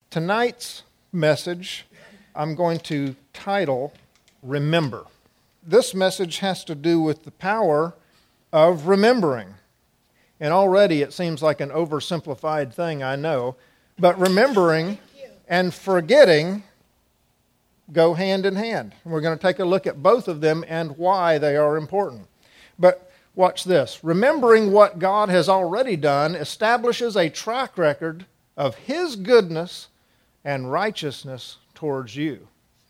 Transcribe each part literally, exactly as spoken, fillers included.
Tonight's message I'm going to title, Remember. This message has to do with the power of remembering. And already it seems like an oversimplified thing, I know. But remembering and forgetting go hand in hand. We're going to take a look at both of them and why they are important. But watch this. Remembering what God has already done establishes a track record of His goodness and righteousness towards you.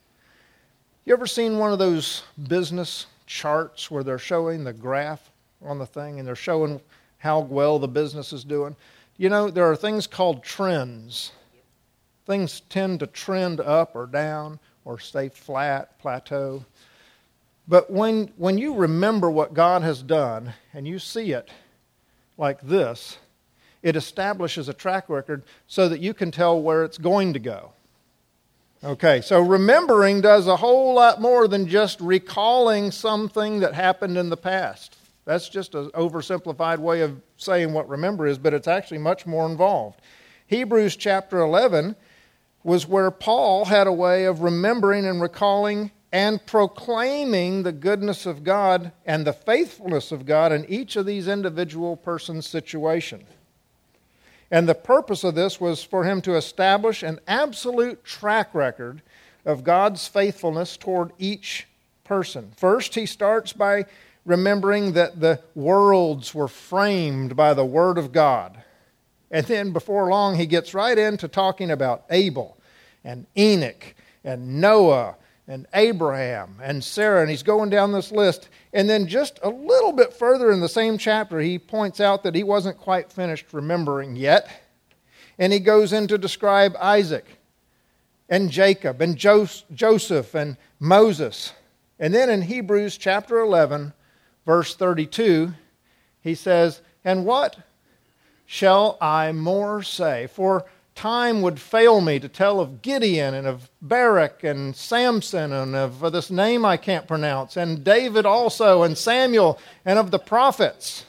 You ever seen one of those business charts where they're showing the graph on the thing and they're showing how well the business is doing? You know, there are things called trends. Things tend to trend up or down or stay flat, plateau. But when, when you remember what God has done and you see it like this, it establishes a track record so that you can tell where it's going to go. Okay, so remembering does a whole lot more than just recalling something that happened in the past. That's just an oversimplified way of saying what remember is, but it's actually much more involved. Hebrews chapter eleven was where Paul had a way of remembering and recalling and proclaiming the goodness of God and the faithfulness of God in each of these individual persons' situation. And the purpose of this was for him to establish an absolute track record of God's faithfulness toward each person. First, he starts by remembering that the worlds were framed by the Word of God. And then before long, he gets right into talking about Abel and Enoch and Noah and Abraham and Sarah. And he's going down this list. And then just a little bit further in the same chapter, he points out that he wasn't quite finished remembering yet. And he goes in to describe Isaac and Jacob and Joseph and Moses. And then in Hebrews chapter eleven, verse thirty-two, he says, "And what shall I more say? For time would fail me to tell of Gideon and of Barak and Samson and of this name I can't pronounce, and David also and Samuel and of the prophets,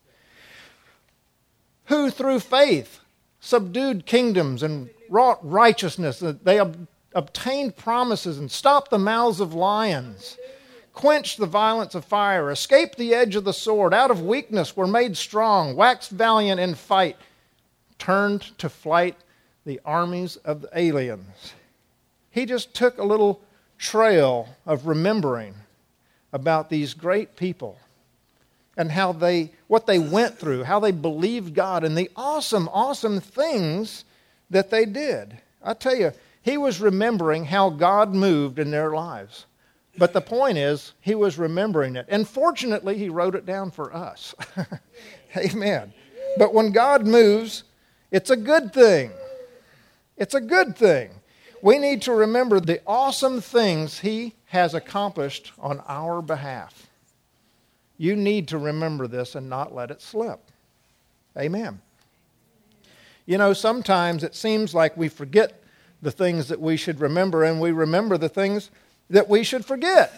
who through faith subdued kingdoms and wrought righteousness. They ob- obtained promises and stopped the mouths of lions, quenched the violence of fire, escaped the edge of the sword, out of weakness were made strong, waxed valiant in fight, turned to flight the armies of the aliens." He just took a little trail of remembering about these great people and how they, what they went through, how they believed God, and the awesome, awesome things that they did. I tell you, he was remembering how God moved in their lives. But the point is, he was remembering it. And fortunately, he wrote it down for us. Amen. But when God moves, it's a good thing. It's a good thing. We need to remember the awesome things he has accomplished on our behalf. You need to remember this and not let it slip. Amen. You know, sometimes it seems like we forget the things that we should remember, and we remember the things that we should forget.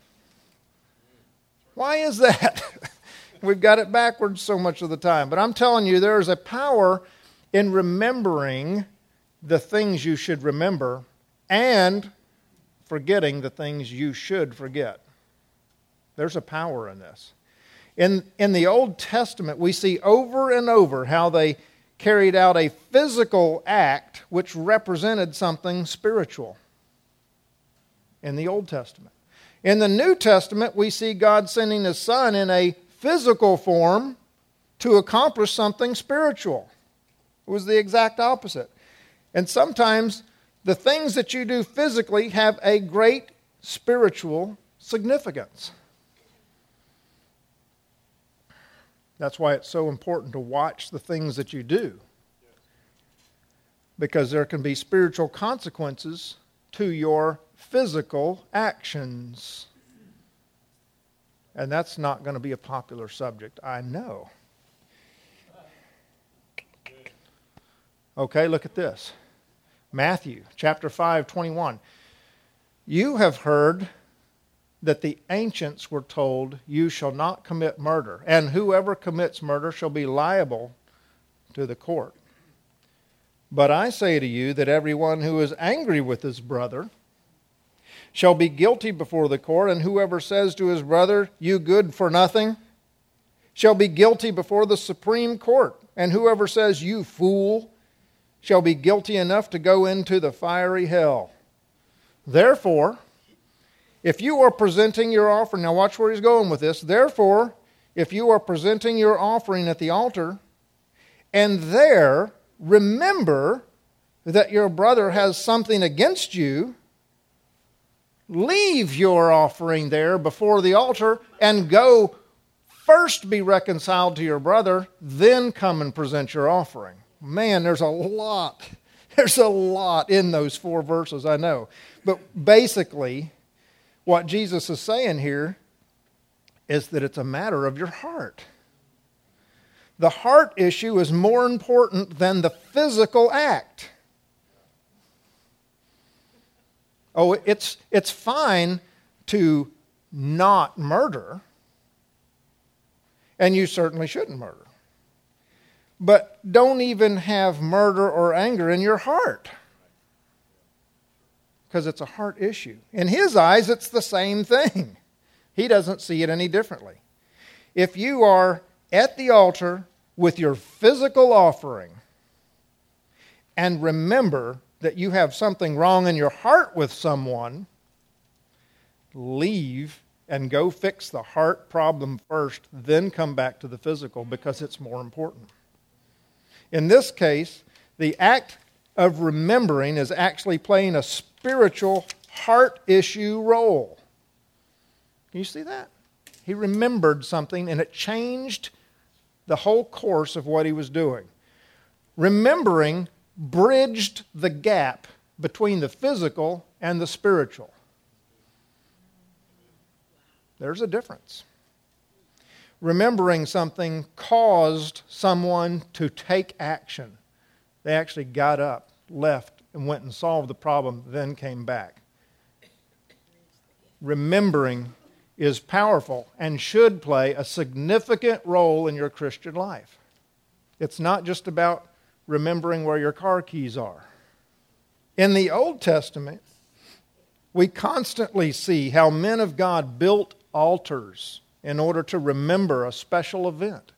Why is that? We've got it backwards so much of the time. But I'm telling you, there is a power in remembering the things you should remember and forgetting the things you should forget. There's a power in this. In, in the Old Testament, we see over and over how they carried out a physical act which represented something spiritual. In the Old Testament. In the New Testament, we see God sending His Son in a physical form to accomplish something spiritual. It was the exact opposite. And sometimes the things that you do physically have a great spiritual significance. That's why it's so important to watch the things that you do. Because there can be spiritual consequences to your physical actions. And that's not going to be a popular subject, I know. Okay, look at this. Matthew chapter five, twenty-one. "You have heard that the ancients were told, 'You shall not commit murder, and whoever commits murder shall be liable to the court.' But I say to you that everyone who is angry with his brother shall be guilty before the court, and whoever says to his brother, you good for nothing, shall be guilty before the Supreme Court. And whoever says, you fool, shall be guilty enough to go into the fiery hell. Therefore, if you are presenting your offering, now watch where he's going with this. Therefore, if you are presenting your offering at the altar, and there remember that your brother has something against you, leave your offering there before the altar and go first be reconciled to your brother, then come and present your offering. Man, there's a lot. There's a lot in those four verses, I know. But basically, what Jesus is saying here is that it's a matter of your heart. The heart issue is more important than the physical act. Oh, it's, it's fine to not murder, and you certainly shouldn't murder. But don't even have murder or anger in your heart, because it's a heart issue. In his eyes, it's the same thing. He doesn't see it any differently. If you are at the altar with your physical offering and remember that you have something wrong in your heart with someone, leave and go fix the heart problem first, then come back to the physical, because it's more important. In this case, the act of remembering is actually playing a spiritual heart issue role. Can you see that? He remembered something and it changed the whole course of what he was doing. Remembering bridged the gap between the physical and the spiritual. There's a difference. Remembering something caused someone to take action. They actually got up, left, and went and solved the problem, then came back. Remembering is powerful and should play a significant role in your Christian life. It's not just about remembering where your car keys are. In the Old Testament, we constantly see how men of God built altars in order to remember a special event.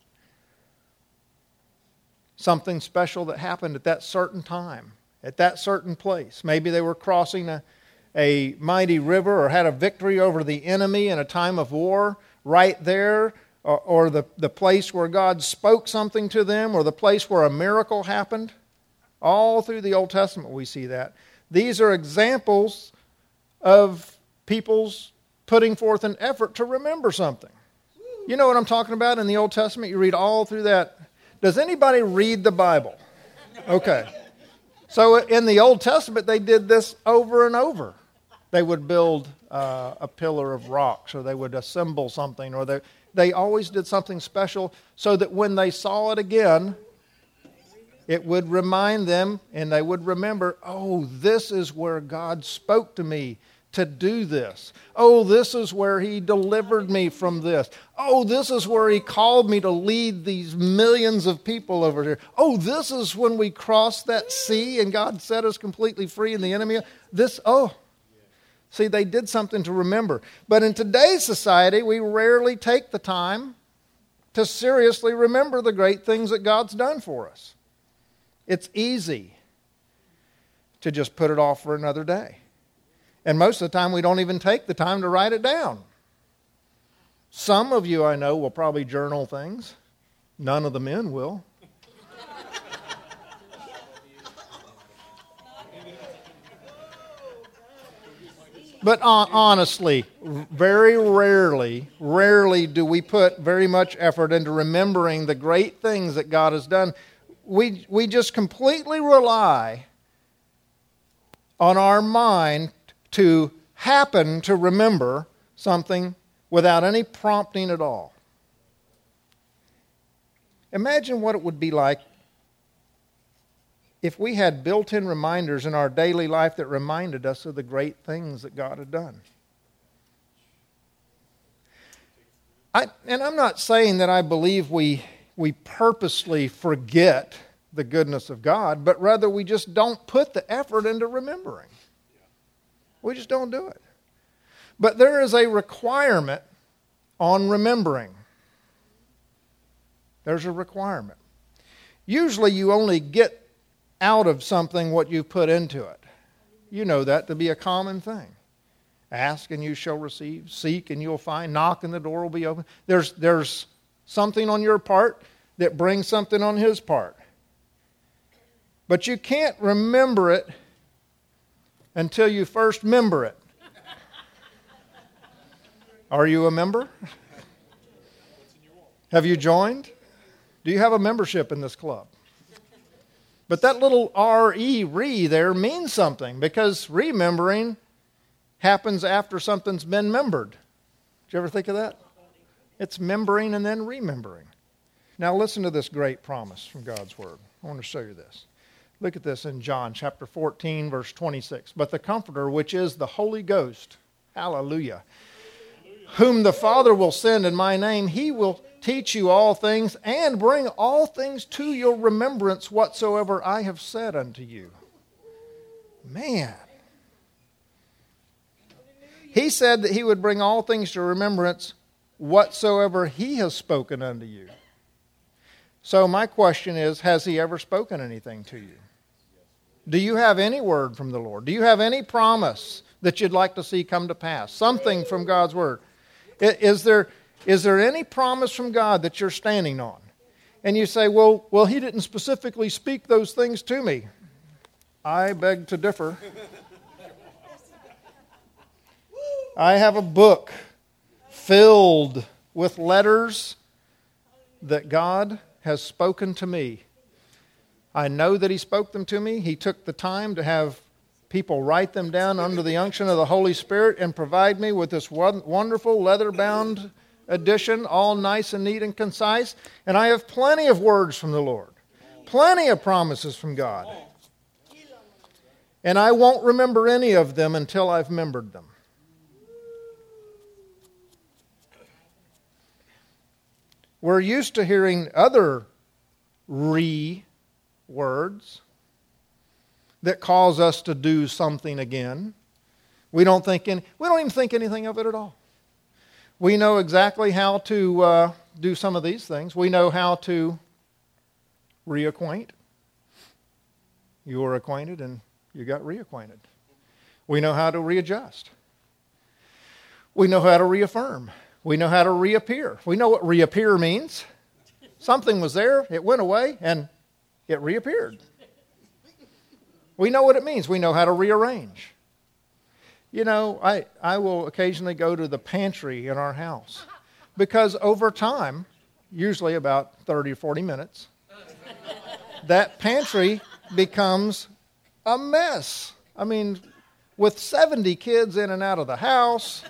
Something special that happened at that certain time, at that certain place. Maybe they were crossing a, a mighty river or had a victory over the enemy in a time of war right there, or, or the, the place where God spoke something to them, or the place where a miracle happened. All through the Old Testament we see that. These are examples of people's putting forth an effort to remember something. You know what I'm talking about in the Old Testament? You read all through that. Does anybody read the Bible? Okay. So in the Old Testament, they did this over and over. They would build uh, a pillar of rocks, or they would assemble something, or they, they always did something special so that when they saw it again, it would remind them and they would remember, oh, this is where God spoke to me to do this. Oh, this is where He delivered me from this. Oh, this is where He called me to lead these millions of people over here. Oh, this is when we crossed that sea and God set us completely free and the enemy. This, oh. See, they did something to remember. But in today's society, we rarely take the time to seriously remember the great things that God's done for us. It's easy to just put it off for another day. And most of the time, we don't even take the time to write it down. Some of you, I know, will probably journal things. None of the men will. But uh, honestly, very rarely, rarely do we put very much effort into remembering the great things that God has done. We, we just completely rely on our mind to happen to remember something without any prompting at all. Imagine what it would be like if we had built-in reminders in our daily life that reminded us of the great things that God had done. I, and I'm not saying that I believe we, we purposely forget the goodness of God, but rather we just don't put the effort into remembering. We just don't do it. But there is a requirement on remembering. There's a requirement. Usually you only get out of something what you put into it. You know that to be a common thing. Ask and you shall receive. Seek and you'll find. Knock and the door will be open. There's, there's something on your part that brings something on his part. But you can't remember it until you first member it. Are you a member? Have you joined? Do you have a membership in this club? But that little R-E, re, there means something, because remembering happens after something's been membered. Did you ever think of that? It's membering and then remembering. Now listen to this great promise from God's Word. I want to show you this. Look at this in John chapter fourteen, verse twenty-six. But the Comforter, which is the Holy Ghost, hallelujah, whom the Father will send in my name, he will teach you all things and bring all things to your remembrance whatsoever I have said unto you. Man. He said that he would bring all things to remembrance whatsoever he has spoken unto you. So my question is, has he ever spoken anything to you? Do you have any word from the Lord? Do you have any promise that you'd like to see come to pass? Something from God's Word. Is there, is there any promise from God that you're standing on? And you say, well, well, he didn't specifically speak those things to me. I beg to differ. I have a book filled with letters that God has spoken to me. I know that he spoke them to me. He took the time to have people write them down under the unction of the Holy Spirit and provide me with this wonderful leather-bound edition, all nice and neat and concise. And I have plenty of words from the Lord, plenty of promises from God. And I won't remember any of them until I've remembered them. We're used to hearing other re words that cause us to do something again. We don't think any, we don't even think anything of it at all. We know exactly how to uh, do some of these things. We know how to reacquaint. You were acquainted and you got reacquainted. We know how to readjust. We know how to reaffirm. We know how to reappear. We know what reappear means. Something was there, it went away, and it reappeared. We know what it means. We know how to rearrange. You know, I, I will occasionally go to the pantry in our house because over time, usually about thirty or forty minutes, that pantry becomes a mess. I mean, with seventy kids in and out of the house,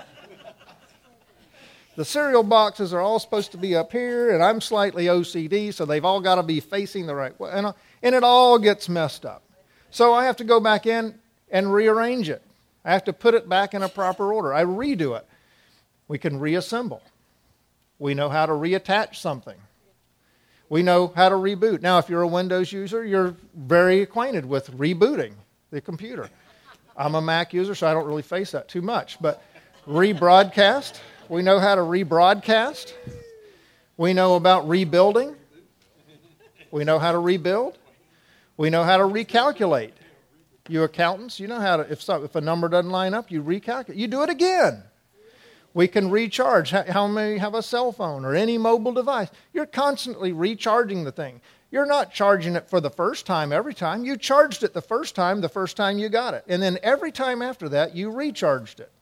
the cereal boxes are all supposed to be up here, and I'm slightly O C D, so they've all got to be facing the right way, and, and it all gets messed up. So I have to go back in and rearrange it. I have to put it back in a proper order. I redo it. We can reassemble. We know how to reattach something. We know how to reboot. Now, if you're a Windows user, you're very acquainted with rebooting the computer. I'm a Mac user, so I don't really face that too much. But rebroadcast, we know how to rebroadcast. We know about rebuilding. We know how to rebuild. We know how to recalculate. You accountants, you know how to, if, so, if a number doesn't line up, you recalculate. You do it again. We can recharge. How many have a cell phone or any mobile device? You're constantly recharging the thing. You're not charging it for the first time every time. You charged it the first time, the first time you got it. And then every time after that, you recharged it.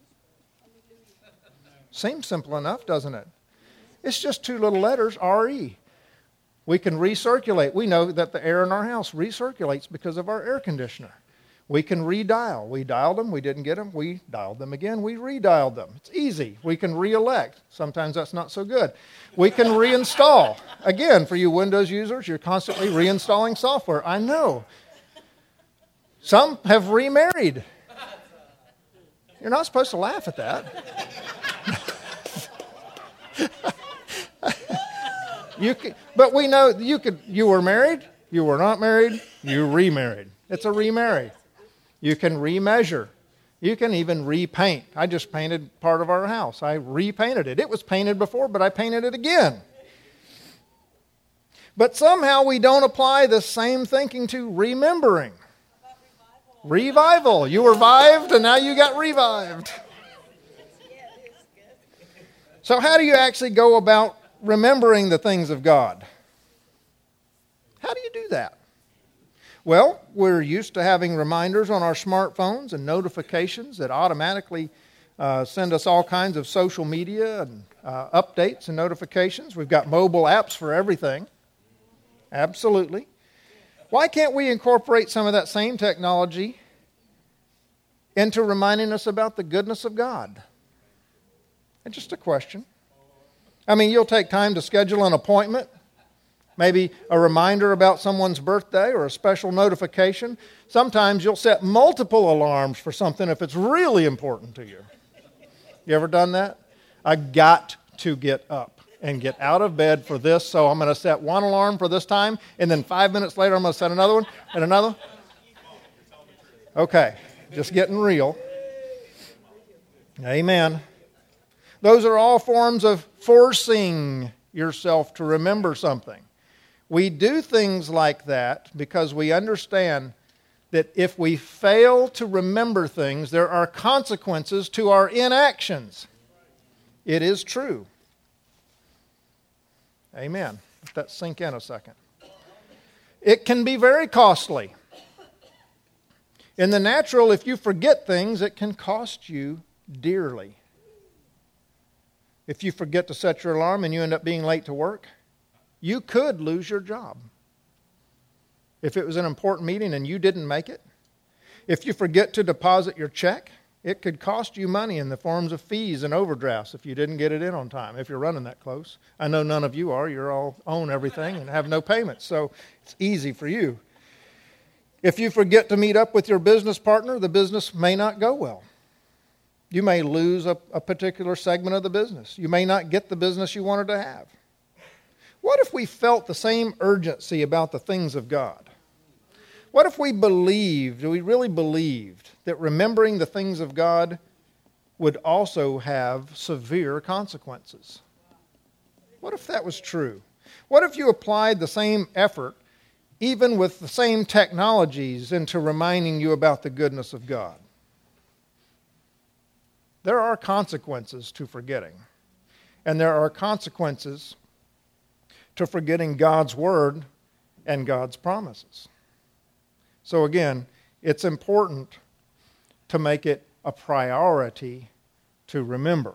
Seems simple enough, doesn't it? It's just two little letters, R E. We can recirculate. We know that the air in our house recirculates because of our air conditioner. We can redial. We dialed them. We didn't get them. We dialed them again. We redialed them. It's easy. We can re-elect. Sometimes that's not so good. We can reinstall. Again, for you Windows users, you're constantly reinstalling software. I know. Some have remarried. You're not supposed to laugh at that. You could, but we know you could. You were married. You were not married. You remarried. It's a remarry. You can remeasure. You can even repaint. I just painted part of our house. I repainted it. It was painted before, but I painted it again. But somehow we don't apply the same thinking to remembering. Revival. You were revived, and now you got revived. So how do you actually go about remembering the things of God? How do you do that? Well, we're used to having reminders on our smartphones and notifications that automatically uh, send us all kinds of social media and uh, updates and notifications. We've got mobile apps for everything. Absolutely. Why can't we incorporate some of that same technology into reminding us about the goodness of God? It's just a question. I mean, you'll take time to schedule an appointment, maybe a reminder about someone's birthday or a special notification. Sometimes you'll set multiple alarms for something if it's really important to you. You ever done that? I got to get up and get out of bed for this, so I'm going to set one alarm for this time, and then five minutes later I'm going to set another one and another. Okay, just getting real. Amen. Those are all forms of forcing yourself to remember something. We do things like that because we understand that if we fail to remember things, there are consequences to our inactions. It is true. Amen. Let that sink in a second. It can be very costly. In the natural, if you forget things, it can cost you dearly. If you forget to set your alarm and you end up being late to work, you could lose your job. If it was an important meeting and you didn't make it, if you forget to deposit your check, it could cost you money in the forms of fees and overdrafts if you didn't get it in on time, if you're running that close. I know none of you are. You all own everything and have no payments, so it's easy for you. If you forget to meet up with your business partner, the business may not go well. You may lose a, a particular segment of the business. You may not get the business you wanted to have. What if we felt the same urgency about the things of God? What if we believed, we really believed, that remembering the things of God would also have severe consequences? What if that was true? What if you applied the same effort, even with the same technologies, into reminding you about the goodness of God? There are consequences to forgetting. And there are consequences to forgetting God's Word and God's promises. So again, it's important to make it a priority to remember.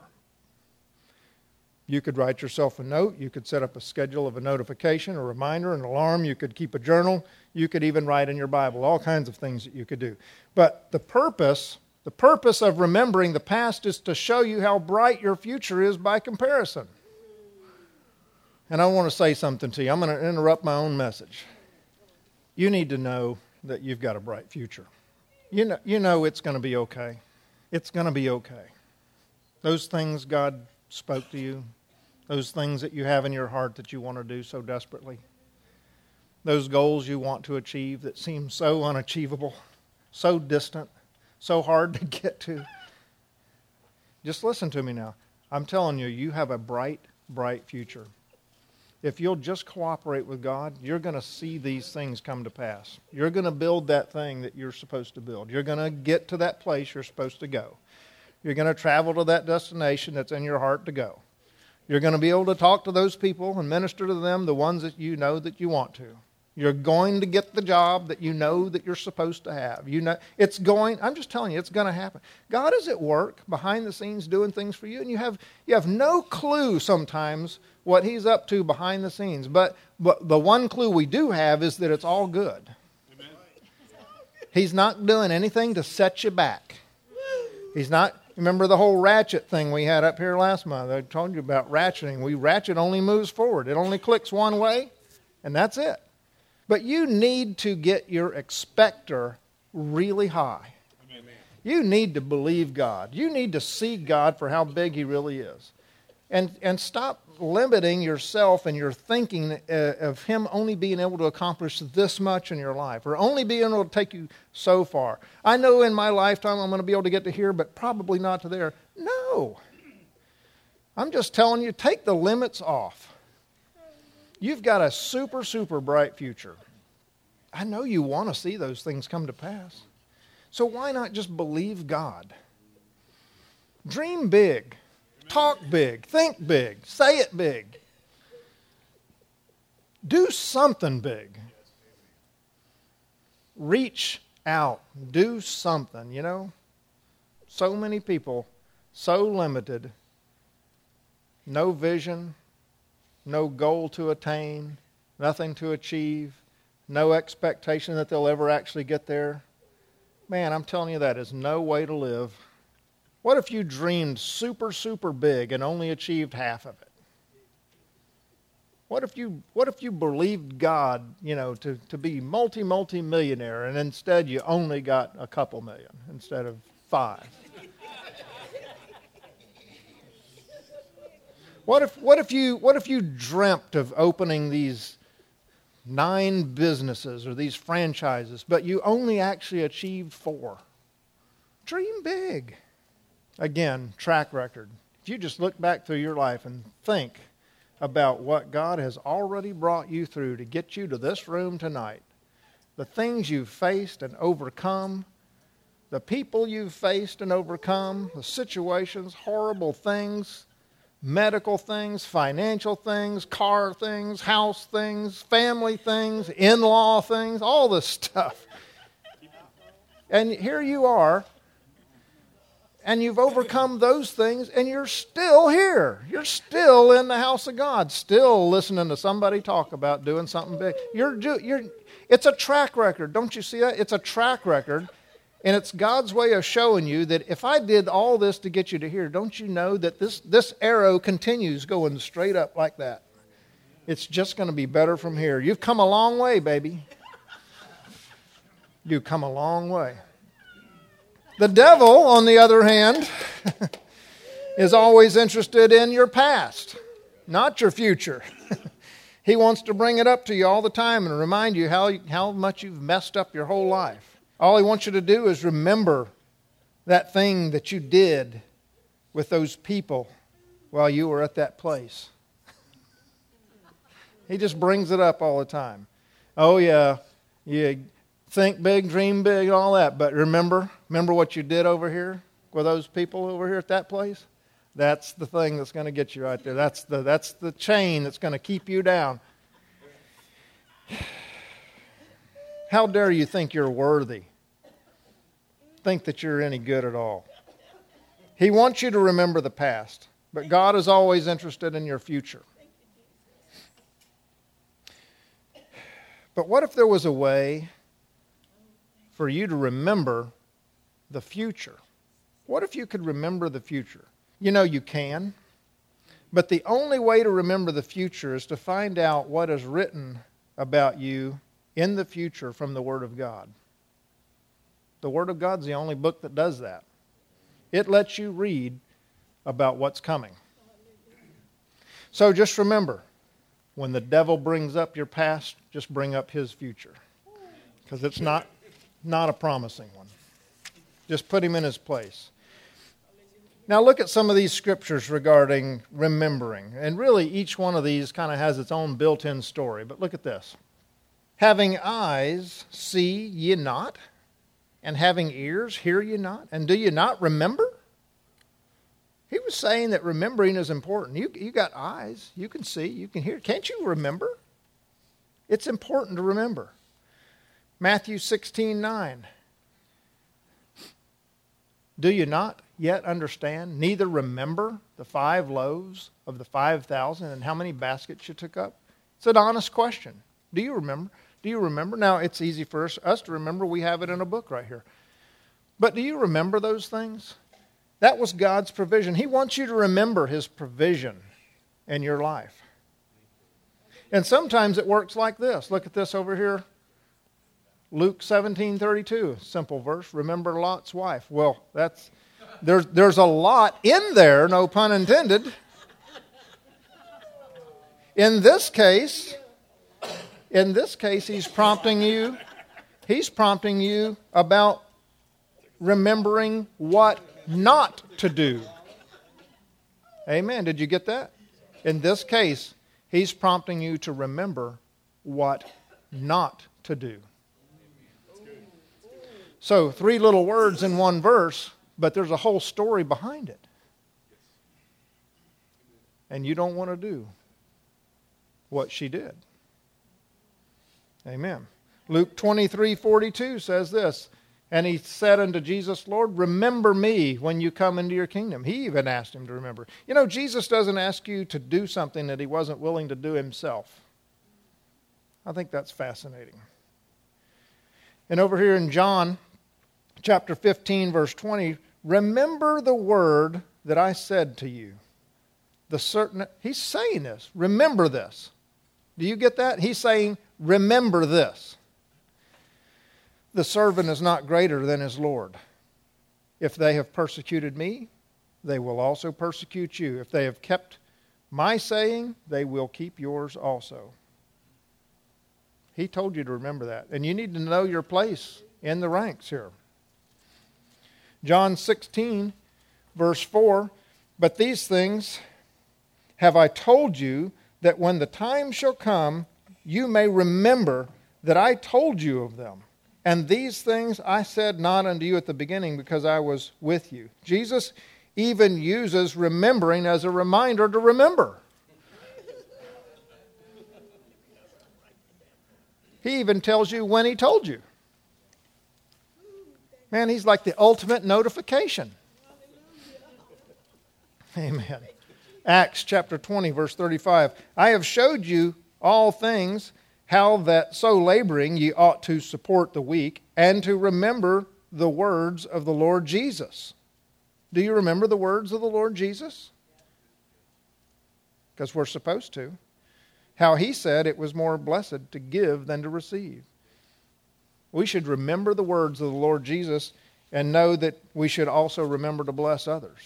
You could write yourself a note. You could set up a schedule of a notification, a reminder, an alarm. You could keep a journal. You could even write in your Bible. All kinds of things that you could do. But the purpose... The purpose of remembering the past is to show you how bright your future is by comparison. And I want to say something to you. I'm going to interrupt my own message. You need to know that you've got a bright future. You know, you know it's going to be okay. It's going to be okay. Those things God spoke to you, those things that you have in your heart that you want to do so desperately, those goals you want to achieve that seem so unachievable, so distant, so hard to get to. Just listen to me now. I'm telling you, you have a bright, bright future. If you'll just cooperate with God, you're going to see these things come to pass. You're going to build that thing that you're supposed to build. You're going to get to that place you're supposed to go. You're going to travel to that destination that's in your heart to go. You're going to be able to talk to those people and minister to them, the ones that you know that you want to. You're going to get the job that you know that you're supposed to have. You know, it's going, I'm just telling you, it's going to happen. God is at work behind the scenes doing things for you, and you have you have no clue sometimes what He's up to behind the scenes. But, but the one clue we do have is that it's all good. Amen. He's not doing anything to set you back. He's not, remember the whole ratchet thing we had up here last month? I told you about ratcheting. We ratchet only moves forward. It only clicks one way, and that's it. But you need to get your expector really high. Amen. You need to believe God. You need to see God for how big He really is. And, and stop limiting yourself and your thinking uh, of him only being able to accomplish this much in your life, or only being able to take you so far. I know in my lifetime I'm going to be able to get to here, but probably not to there. No. I'm just telling you, take the limits off. You've got a super, super bright future. I know you want to see those things come to pass. So why not just believe God? Dream big. Talk big. Think big. Say it big. Do something big. Reach out. Do something, you know. So many people, so limited. No vision, no goal to attain, nothing to achieve, no expectation that they'll ever actually get there. Man, I'm telling you, that is no way to live. What if you dreamed super, super big and only achieved half of it? What if you what if you believed God, you know, to, to be multi, multi-millionaire, and instead you only got a couple million instead of five? What if what if you what if you dreamt of opening these nine businesses or these franchises, but you only actually achieved four? Dream big. Again, track record. If you just look back through your life and think about what God has already brought you through to get you to this room tonight, the things you've faced and overcome, the people you've faced and overcome, the situations, horrible things, medical things, financial things, car things, house things, family things, in-law things, all this stuff. And here you are, and you've overcome those things, and you're still here. You're still in the house of God, still listening to somebody talk about doing something big. You're, you're, it's a track record. Don't you see that? It's a track record. And it's God's way of showing you that if I did all this to get you to here, don't you know that this, this arrow continues going straight up like that? It's just going to be better from here. You've come a long way, baby. You've come a long way. The devil, on the other hand, is always interested in your past, not your future. He wants to bring it up to you all the time and remind you how, how much you've messed up your whole life. All he wants you to do is remember that thing that you did with those people while you were at that place. He just brings it up all the time. Oh yeah, yeah, think big, dream big, all that. But remember, remember what you did over here with those people over here at that place? That's the thing that's going to get you right there. That's the, that's the chain that's going to keep you down. How dare you think you're worthy? Think that you're any good at all. He wants you to remember the past, but God is always interested in your future. But what if there was a way for you to remember the future? What if you could remember the future? You know you can, but the only way to remember the future is to find out what is written about you in the future from the Word of God. The Word of God's the only book that does that. It lets you read about what's coming. So just remember, when the devil brings up your past, just bring up his future. Because it's not, not a promising one. Just put him in his place. Now look at some of these scriptures regarding remembering. And really each one of these kind of has its own built-in story. But look at this. Having eyes, see ye not? And having ears, hear ye not? And do you not remember? He was saying that remembering is important. You, you got eyes. You can see. You can hear. Can't you remember? It's important to remember. Matthew sixteen nine. Do you not yet understand, neither remember the five loaves of the five thousand and how many baskets you took up? It's an honest question. Do you remember? Do you remember? Now, it's easy for us, us to remember. We have it in a book right here. But do you remember those things? That was God's provision. He wants you to remember His provision in your life. And sometimes it works like this. Look at this over here. Luke seventeen thirty-two, simple verse. Remember Lot's wife. Well, that's there's there's a lot in there, no pun intended. In this case, in this case, he's prompting you, he's prompting you about remembering what not to do. Amen. Did you get that? In this case, he's prompting you to remember what not to do. So, three little words in one verse, but there's a whole story behind it. And you don't want to do what she did. Amen. Luke twenty-three forty-two says this, and he said unto Jesus, Lord, remember me when you come into your kingdom. He even asked him to remember. You know, Jesus doesn't ask you to do something that he wasn't willing to do himself. I think that's fascinating. And over here in John chapter fifteen, verse twenty, remember the word that I said to you. The certain, he's saying this. Remember this. Do you get that? He's saying, remember this. The servant is not greater than his Lord. If they have persecuted me, they will also persecute you. If they have kept my saying, they will keep yours also. He told you to remember that. And you need to know your place in the ranks here. John sixteen, verse four, but these things have I told you, that when the time shall come, you may remember that I told you of them. And these things I said not unto you at the beginning, because I was with you. Jesus even uses remembering as a reminder to remember. He even tells you when he told you. Man, he's like the ultimate notification. Amen. Acts chapter twenty, verse thirty-five. I have showed you all things, how that so laboring ye ought to support the weak, and to remember the words of the Lord Jesus. Do you remember the words of the Lord Jesus? Because we're supposed to. How he said it was more blessed to give than to receive. We should remember the words of the Lord Jesus and know that we should also remember to bless others.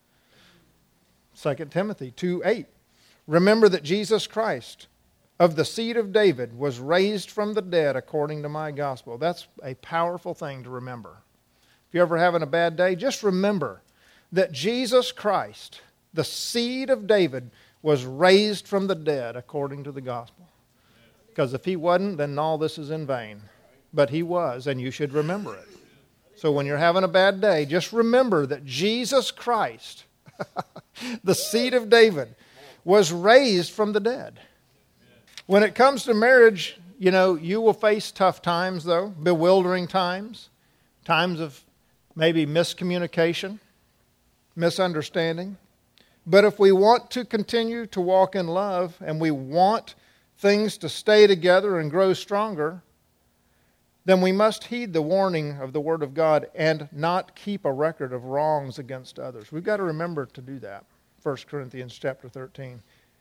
Second Timothy two eight. Remember that Jesus Christ, of the seed of David, was raised from the dead according to my gospel. That's a powerful thing to remember. If you're ever having a bad day, just remember that Jesus Christ, the seed of David, was raised from the dead according to the gospel. Because if he wasn't, then all this is in vain. But he was, and you should remember it. So when you're having a bad day, just remember that Jesus Christ, the seed of David, was raised from the dead. When it comes to marriage, you know, you will face tough times, though, bewildering times, times of maybe miscommunication, misunderstanding. But if we want to continue to walk in love and we want things to stay together and grow stronger, then we must heed the warning of the Word of God and not keep a record of wrongs against others. We've got to remember to do that. First Corinthians chapter thirteen.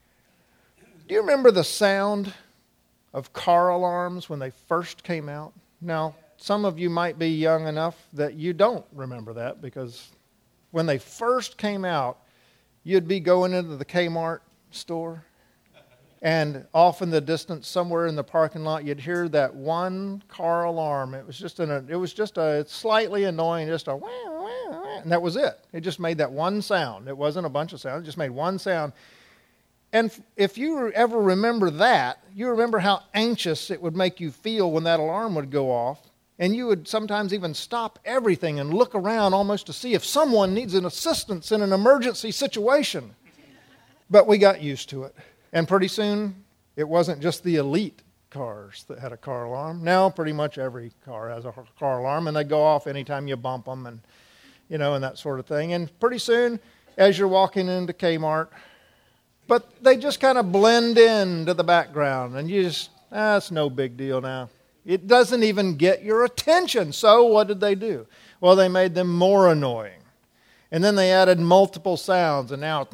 Do you remember the sound of car alarms when they first came out? Now, some of you might be young enough that you don't remember that, because when they first came out, you'd be going into the Kmart store, and off in the distance, somewhere in the parking lot, you'd hear that one car alarm. It was just an, it was just a slightly annoying, just a wah, wah, wah, and that was it. It just made that one sound. It wasn't a bunch of sounds. It just made one sound. And if you ever remember that, you remember how anxious it would make you feel when that alarm would go off. And you would sometimes even stop everything and look around almost to see if someone needs an assistance in an emergency situation. But we got used to it. And pretty soon, it wasn't just the elite cars that had a car alarm. Now, pretty much every car has a car alarm, and they go off anytime you bump them and, you know, and that sort of thing. And pretty soon, as you're walking into Kmart, but they just kind of blend into the background, and you just, ah, it's no big deal now. It doesn't even get your attention. So what did they do? Well, they made them more annoying. And then they added multiple sounds, and now it's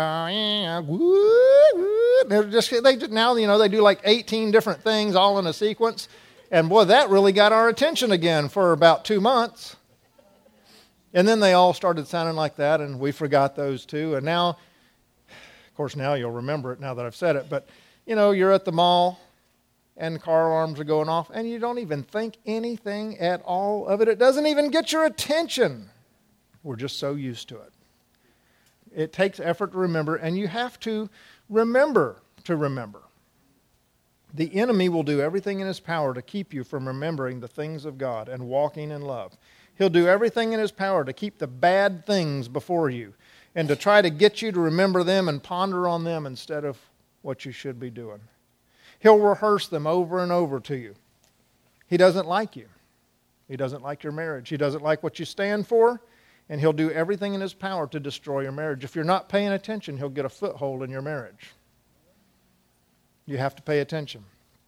they're just they just, now you know they do like eighteen different things all in a sequence, and boy, that really got our attention again for about two months. And then they all started sounding like that, and we forgot those too. And now, of course, now you'll remember it now that I've said it. But, you know, you're at the mall and car alarms are going off and you don't even think anything at all of it. It doesn't even get your attention. We're just so used to it. It takes effort to remember, and you have to remember to remember. The enemy will do everything in his power to keep you from remembering the things of God and walking in love. He'll do everything in his power to keep the bad things before you and to try to get you to remember them and ponder on them instead of what you should be doing. He'll rehearse them over and over to you. He doesn't like you. He doesn't like your marriage. He doesn't like what you stand for, and he'll do everything in his power to destroy your marriage. If you're not paying attention, he'll get a foothold in your marriage. You have to pay attention.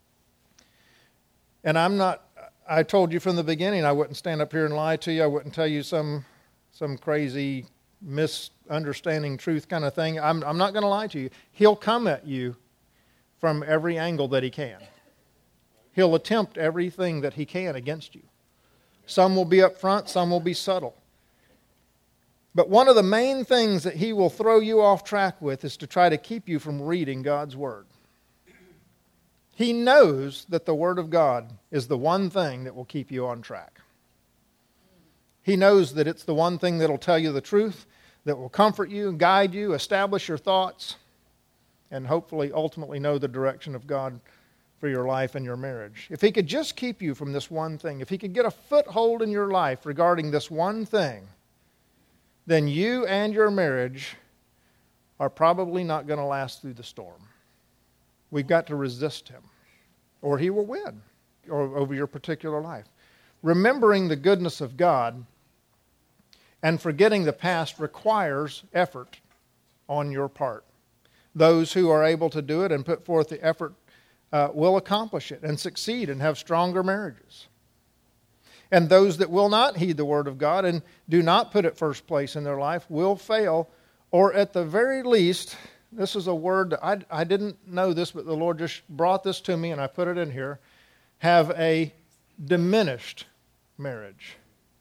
And I'm not, I told you from the beginning I wouldn't stand up here and lie to you. I wouldn't tell you some some crazy misunderstanding truth kind of thing. I'm, I'm not going to lie to you. He'll come at you from every angle that he can. He'll attempt everything that he can against you. Some will be up front, some will be subtle. But one of the main things that he will throw you off track with is to try to keep you from reading God's Word. He knows that the Word of God is the one thing that will keep you on track. He knows that it's the one thing that will tell you the truth, that will comfort you, guide you, establish your thoughts, and hopefully ultimately know the direction of God for your life and your marriage. If he could just keep you from this one thing, if he could get a foothold in your life regarding this one thing, then you and your marriage are probably not going to last through the storm. We've got to resist him, or he will win or over your particular life. Remembering the goodness of God and forgetting the past requires effort on your part. Those who are able to do it and put forth the effort uh, will accomplish it and succeed and have stronger marriages. And those that will not heed the Word of God and do not put it first place in their life will fail, or at the very least, this is a word that I, I didn't know this, but the Lord just brought this to me and I put it in here, have a diminished marriage.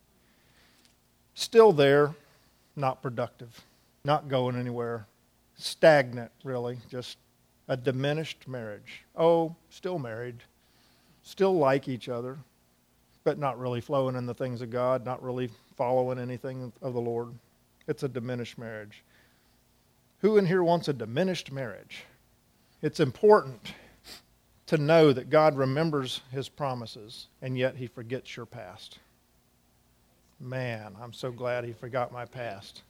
Still there, not productive, not going anywhere, stagnant really, just a diminished marriage. Oh, still married, still like each other, but not really flowing in the things of God, not really following anything of the Lord. It's a diminished marriage. Who in here wants a diminished marriage? It's important to know that God remembers his promises, and yet he forgets your past. Man, I'm so glad he forgot my past.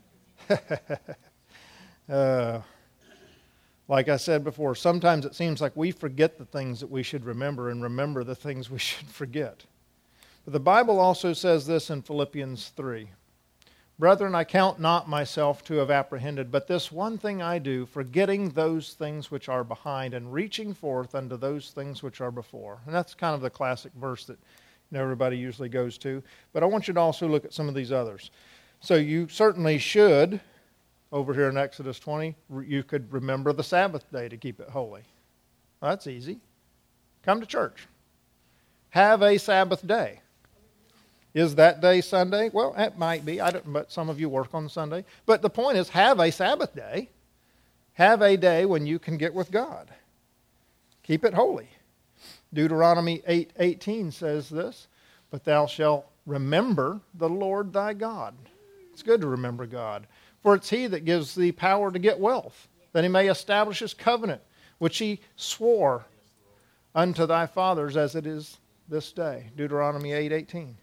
uh, like I said before, sometimes it seems like we forget the things that we should remember and remember the things we should forget. But the Bible also says this in Philippians three. Brethren, I count not myself to have apprehended, but this one thing I do, forgetting those things which are behind and reaching forth unto those things which are before. And that's kind of the classic verse that you know, everybody usually goes to. But I want you to also look at some of these others. So you certainly should, over here in Exodus twenty, you could remember the Sabbath day to keep it holy. Well, that's easy. Come to church. Have a Sabbath day. Is that day Sunday? Well, it might be. I don't, but some of you work on Sunday. But the point is, have a Sabbath day. Have a day when you can get with God. Keep it holy. Deuteronomy eight eighteen says this, but thou shalt remember the Lord thy God. It's good to remember God. For it's he that gives thee power to get wealth, that he may establish his covenant, which he swore unto thy fathers as it is this day. Deuteronomy eight eighteen.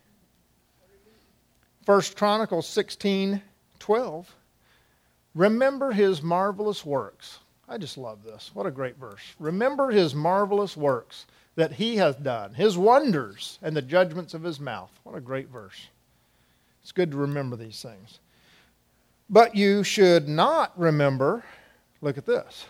First Chronicles sixteen twelve. Remember his marvelous works. I just love this. What a great verse. Remember his marvelous works that he hath done, his wonders and the judgments of his mouth. What a great verse. It's good to remember these things. But you should not remember, look at this.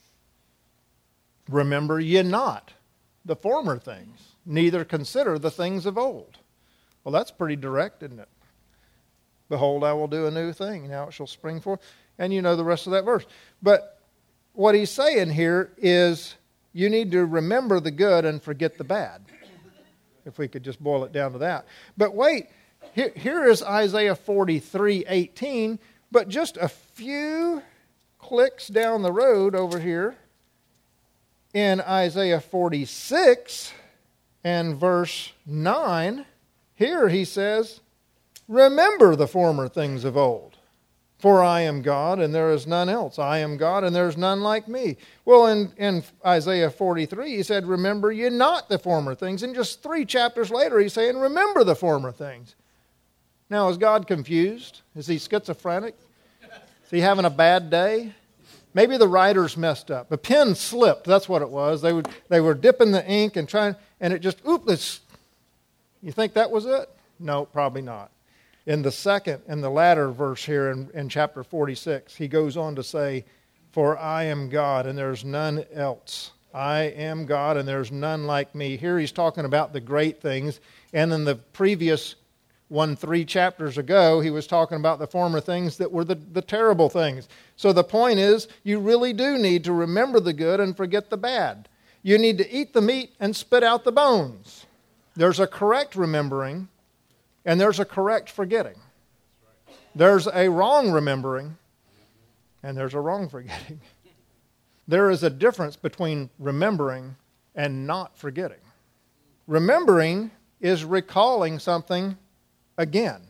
Remember ye not the former things, neither consider the things of old. Well, that's pretty direct, isn't it? Behold, I will do a new thing. Now it shall spring forth. And you know the rest of that verse. But what he's saying here is you need to remember the good and forget the bad. If we could just boil it down to that. But wait, here, here is Isaiah forty-three eighteen, but just a few clicks down the road over here in Isaiah forty-six and verse nine, here he says, remember the former things of old. For I am God, and there is none else. I am God, and there is none like me. Well, in, in Isaiah forty-three, he said, remember ye not the former things. And just three chapters later, he's saying, remember the former things. Now, is God confused? Is he schizophrenic? Is he having a bad day? Maybe the writers messed up. The pen slipped. That's what it was. They would they were dipping the ink and trying, and it just, oop, it's, you think that was it? No, probably not. In the second and the latter verse here in, in chapter forty-six, he goes on to say, for I am God and there's none else. I am God and there's none like me. Here he's talking about the great things. And in the previous one, three chapters ago, he was talking about the former things that were the, the terrible things. So the point is, you really do need to remember the good and forget the bad. You need to eat the meat and spit out the bones. There's a correct remembering, and there's a correct forgetting. There's a wrong remembering, and there's a wrong forgetting. There is a difference between remembering and not forgetting. Remembering is recalling something again.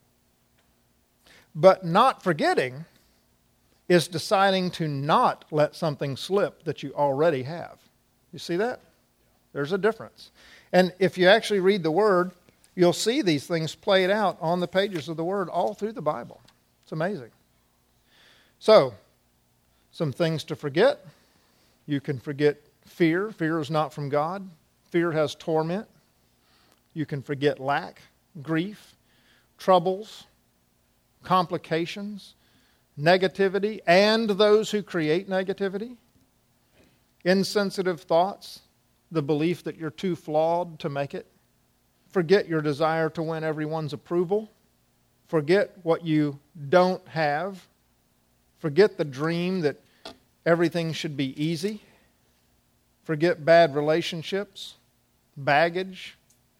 But not forgetting is deciding to not let something slip that you already have. You see that? There's a difference. And if you actually read the Word, you'll see these things played out on the pages of the Word all through the Bible. It's amazing. So, some things to forget. You can forget fear. Fear is not from God. Fear has torment. You can forget lack, grief, troubles, complications, negativity, and those who create negativity, insensitive thoughts, the belief that you're too flawed to make it. Forget your desire to win everyone's approval. Forget what you don't have. Forget the dream that everything should be easy. Forget bad relationships, baggage.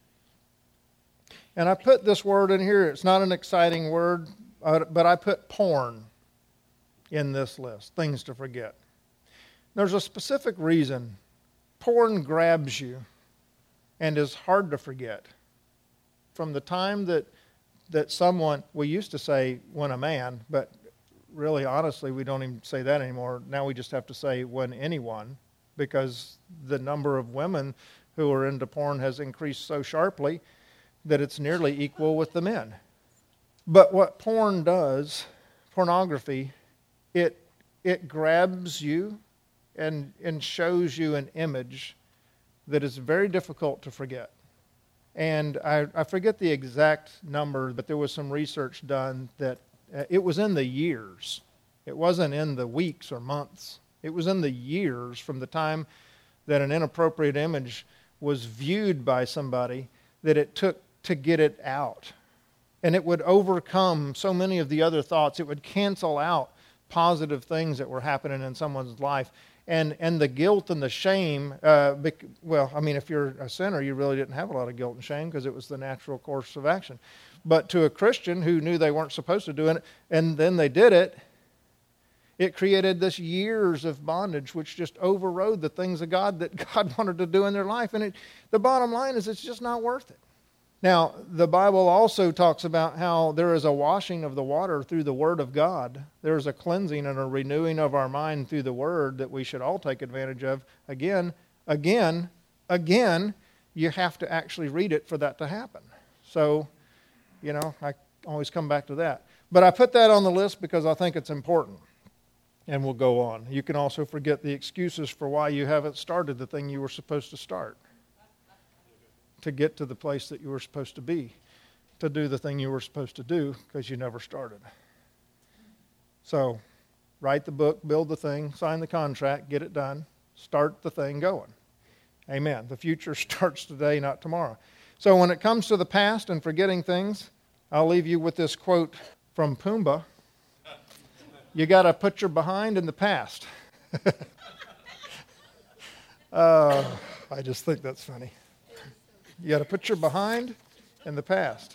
And I put this word in here. It's not an exciting word, but I put porn in this list, things to forget. There's a specific reason. Porn grabs you and is hard to forget. From the time that that someone, we used to say when a man, but really honestly we don't even say that anymore. Now we just have to say when anyone, because the number of women who are into porn has increased so sharply that it's nearly equal with the men. But what porn does, pornography, it it grabs you and and shows you an image that is very difficult to forget. And I, I forget the exact number, but there was some research done that uh, it was in the years. It wasn't in the weeks or months. It was in the years from the time that an inappropriate image was viewed by somebody that it took to get it out. And it would overcome so many of the other thoughts. It would cancel out positive things that were happening in someone's life. And and the guilt and the shame, uh, bec- well, I mean, if you're a sinner, you really didn't have a lot of guilt and shame because it was the natural course of action. But to a Christian who knew they weren't supposed to do it, and then they did it, it created this years of bondage which just overrode the things of God that God wanted to do in their life. And it, the bottom line is it's just not worth it. Now, the Bible also talks about how there is a washing of the water through the Word of God. There is a cleansing and a renewing of our mind through the Word that we should all take advantage of. Again, again, again, you have to actually read it for that to happen. So, you know, I always come back to that. But I put that on the list because I think it's important. And we'll go on. You can also forget the excuses for why you haven't started the thing you were supposed to start. To get to the place that you were supposed to be, to do the thing you were supposed to do because you never started. So, write the book, build the thing, sign the contract, get it done, start the thing going. Amen. The future starts today, not tomorrow. So when it comes to the past and forgetting things, I'll leave you with this quote from Pumbaa. You got to put your behind in the past. uh, I just think that's funny. You got to put your behind in the past.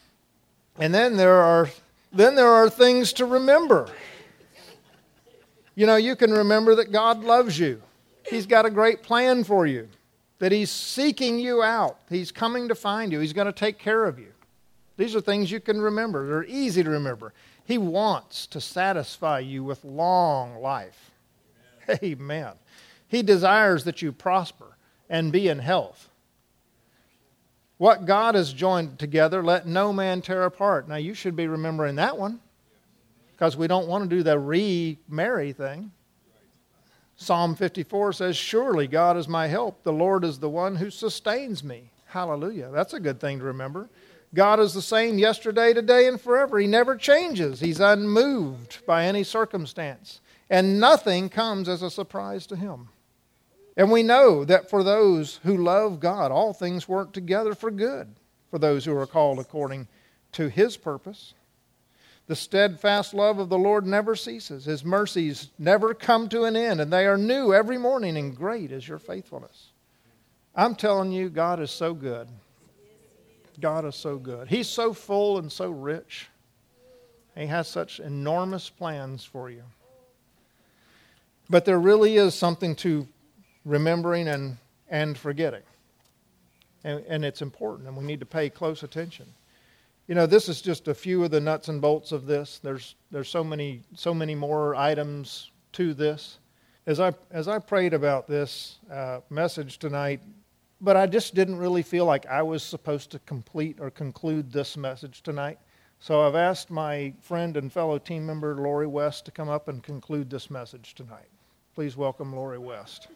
And then there are then there are things to remember. You know, you can remember that God loves you. He's got a great plan for you, that He's seeking you out. He's coming to find you. He's going to take care of you. These are things you can remember. They're easy to remember. He wants to satisfy you with long life. Amen. Amen. He desires that you prosper and be in health. What God has joined together, let no man tear apart. Now, you should be remembering that one, because we don't want to do the remarry thing. Psalm fifty-four says, surely God is my help. The Lord is the one who sustains me. Hallelujah. That's a good thing to remember. God is the same yesterday, today, and forever. He never changes. He's unmoved by any circumstance. And nothing comes as a surprise to Him. And we know that for those who love God, all things work together for good, for those who are called according to His purpose. The steadfast love of the Lord never ceases. His mercies never come to an end, and they are new every morning, and great is your faithfulness. I'm telling you, God is so good. God is so good. He's so full and so rich. He has such enormous plans for you. But there really is something to remembering and, and forgetting. And, and it's important, and we need to pay close attention. You know, this is just a few of the nuts and bolts of this. There's there's so many so many more items to this. As I as I prayed about this uh, message tonight, but I just didn't really feel like I was supposed to complete or conclude this message tonight. So I've asked my friend and fellow team member Lori West to come up and conclude this message tonight. Please welcome Lori West.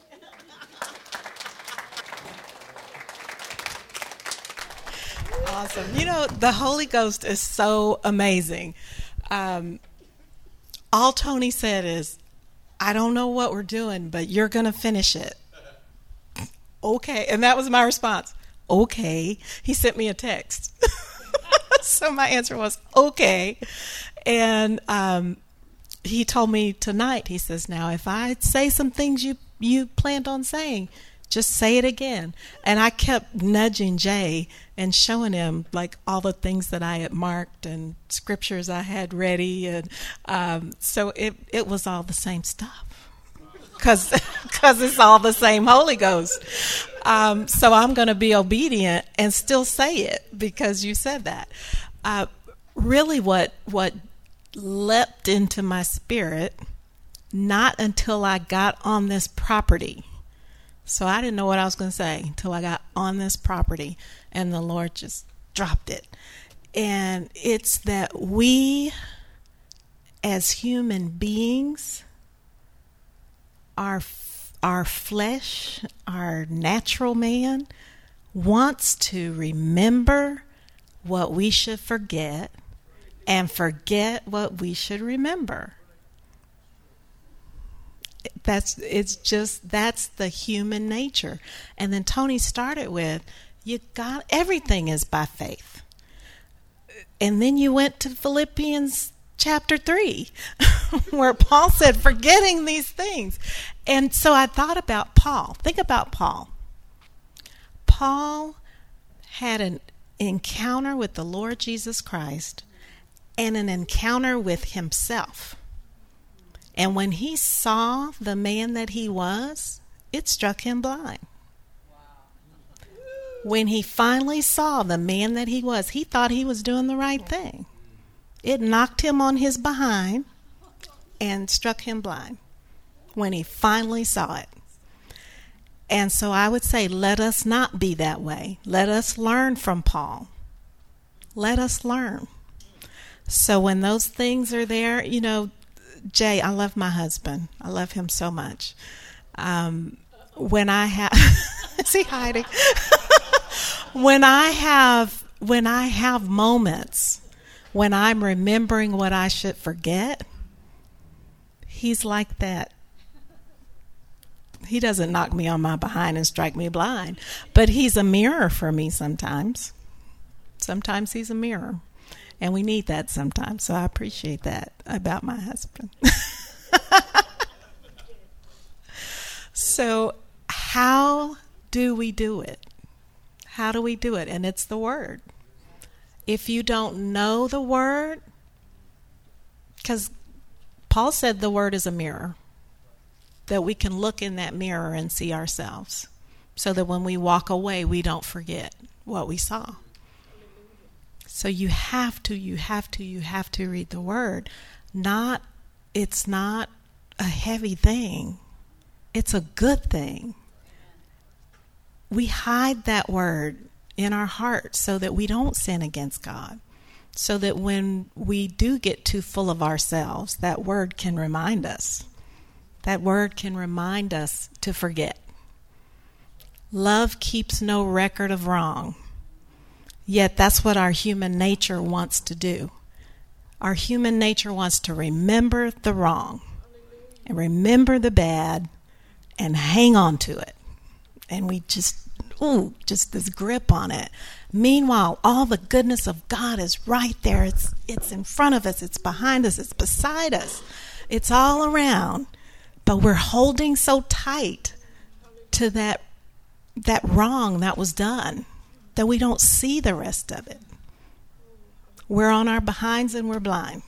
Awesome. You know, the Holy Ghost is so amazing. Um, all Tony said is, I don't know what we're doing, but you're going to finish it. Okay. And that was my response. Okay. He sent me a text. So my answer was, okay. And um, he told me tonight, he says, now, if I say some things you, you planned on saying, just say it again. And I kept nudging Jay and showing him like all the things that I had marked and scriptures I had ready. And um, so it, it was all the same stuff. Because because it's all the same Holy Ghost. Um, so I'm going to be obedient and still say it because you said that. Uh, really what what leapt into my spirit, not until I got on this property. So I didn't know what I was going to say until I got on this property and the Lord just dropped it. And it's that we as human beings, Our, our flesh, our natural man, wants to remember what we should forget and forget what we should remember. That's it's just that's the human nature. And then Tony started with, you got everything is by faith. And then you went to Philippians chapter three, where Paul said, forgetting these things. And so I thought about Paul. Think about Paul. Paul had an encounter with the Lord Jesus Christ and an encounter with himself. And when he saw the man that he was, it struck him blind. When he finally saw the man that he was, he thought he was doing the right thing. It knocked him on his behind and struck him blind when he finally saw it. And so I would say, let us not be that way. Let us learn from Paul. Let us learn. So when those things are there, you know, Jay, I love my husband. I love him so much. Um, when I have, is he hiding? when I have, when I have moments when I'm remembering what I should forget, he's like that. He doesn't knock me on my behind and strike me blind, but he's a mirror for me sometimes. Sometimes he's a mirror, and we need that sometimes, so I appreciate that about my husband. So how do we do it? How do we do it? And it's the Word. If you don't know the Word, because Paul said the Word is a mirror. that we can look in that mirror and see ourselves, so that when we walk away, we don't forget what we saw. So you have to, you have to, you have to read the Word. Not, it's not a heavy thing. It's a good thing. We hide that Word in our hearts so that we don't sin against God. So that when we do get too full of ourselves, that Word can remind us. That Word can remind us to forget. Love keeps no record of wrong. Yet that's what our human nature wants to do. Our human nature wants to remember the wrong and remember the bad and hang on to it. And we just, ooh, just this grip on it. Meanwhile, all the goodness of God is right there. It's it's in front of us. It's behind us. It's beside us. It's all around. But we're holding so tight to that that wrong that was done that we don't see the rest of it. We're on our behinds and we're blind.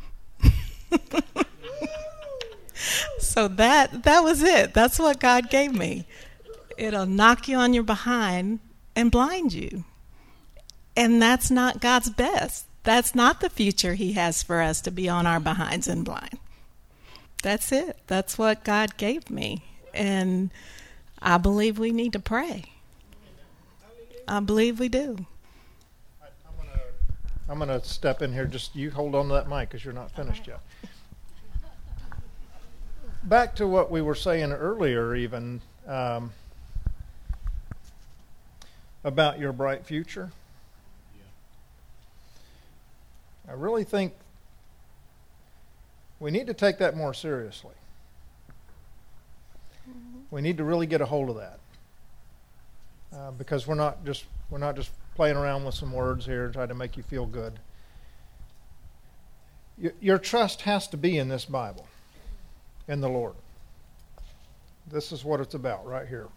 So that that was it. That's what God gave me. It'll knock you on your behind and blind you. And that's not God's best. That's not the future He has for us, to be on our behinds and blind. That's it. That's what God gave me. And I believe we need to pray. I believe we do. I'm going to step in here. Just you hold on to that mic because you're not finished yet. Back to what we were saying earlier even um, about your bright future. I really think we need to take that more seriously. Mm-hmm. We need to really get a hold of that, uh, because we're not just we're not just playing around with some words here and trying to make you feel good. Y- your trust has to be in this Bible, in the Lord. This is what it's about right here.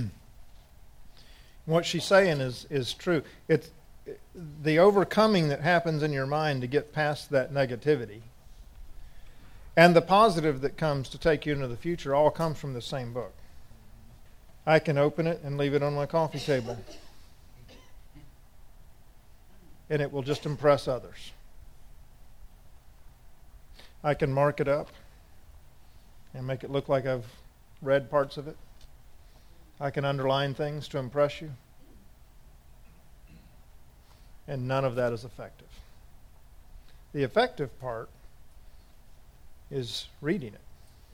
What she's saying is is true. It's the overcoming that happens in your mind to get past that negativity and the positive that comes to take you into the future all comes from the same book. I can open it and leave it on my coffee table, and it will just impress others. I can mark it up and make it look like I've read parts of it. I can underline things to impress you. And none of that is effective. The effective part is reading it.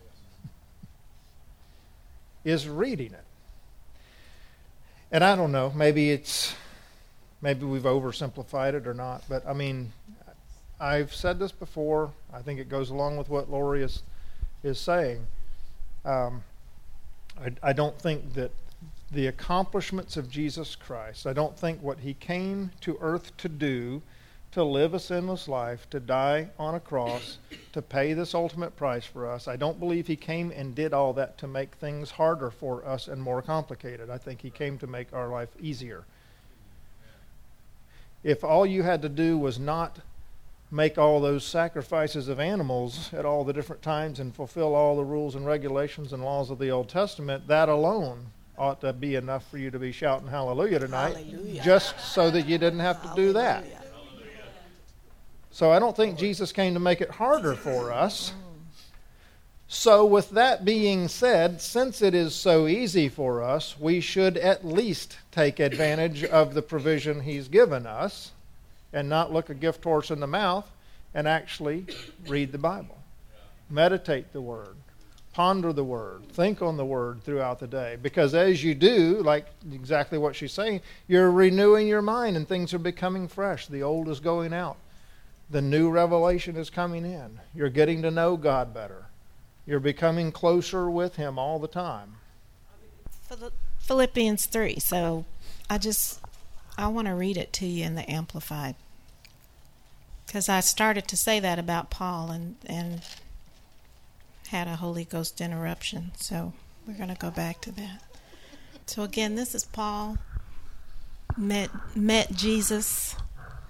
Is reading it. And I don't know, maybe it's, maybe we've oversimplified it or not, but I mean, I've said this before. I think it goes along with what Lori is is saying. Um, I, I don't think that the accomplishments of Jesus Christ, I don't think what He came to earth to do, to live a sinless life, to die on a cross, to pay this ultimate price for us, I don't believe He came and did all that to make things harder for us and more complicated. I think He came to make our life easier. If all you had to do was not make all those sacrifices of animals at all the different times and fulfill all the rules and regulations and laws of the Old Testament, that alone ought to be enough for you to be shouting hallelujah tonight, hallelujah. Just so that you didn't have to hallelujah. Do that. So I don't think Jesus came to make it harder for us. So with that being said, since it is so easy for us, we should at least take advantage of the provision He's given us and not look a gift horse in the mouth and actually read the Bible. Meditate the Word. Ponder the Word. Think on the Word throughout the day. Because as you do, like exactly what she's saying, you're renewing your mind and things are becoming fresh. The old is going out. The new revelation is coming in. You're getting to know God better. You're becoming closer with Him all the time. Philippians three. So I just, I want to read it to you in the Amplified. Because I started to say that about Paul and, and had a Holy Ghost interruption. So we're going to go back to that. So again, this is Paul. Met, met Jesus.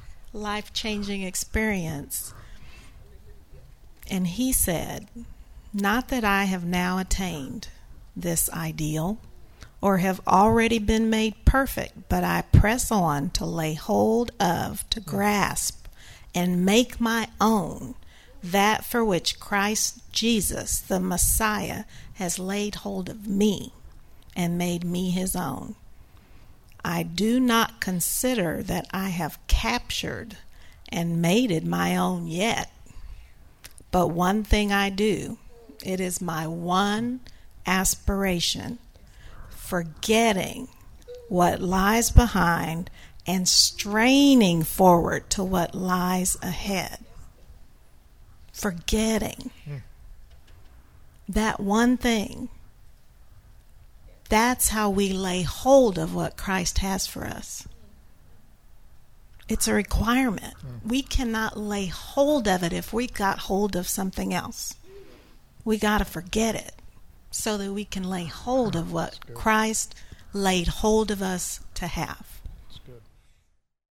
Life-changing experience. And he said, Not that I have now attained this ideal or have already been made perfect, but I press on to lay hold of, to grasp, and make my own that for which Christ Jesus, the Messiah, has laid hold of me and made me his own. I do not consider that I have captured and made it my own yet. But one thing I do, it is my one aspiration, forgetting what lies behind and straining forward to what lies ahead. Forgetting mm. that one thing. That's how we lay hold of what Christ has for us. It's a requirement. Mm. We cannot lay hold of it if we got hold of something else. We got to forget it so that we can lay hold of what Christ laid hold of us to have.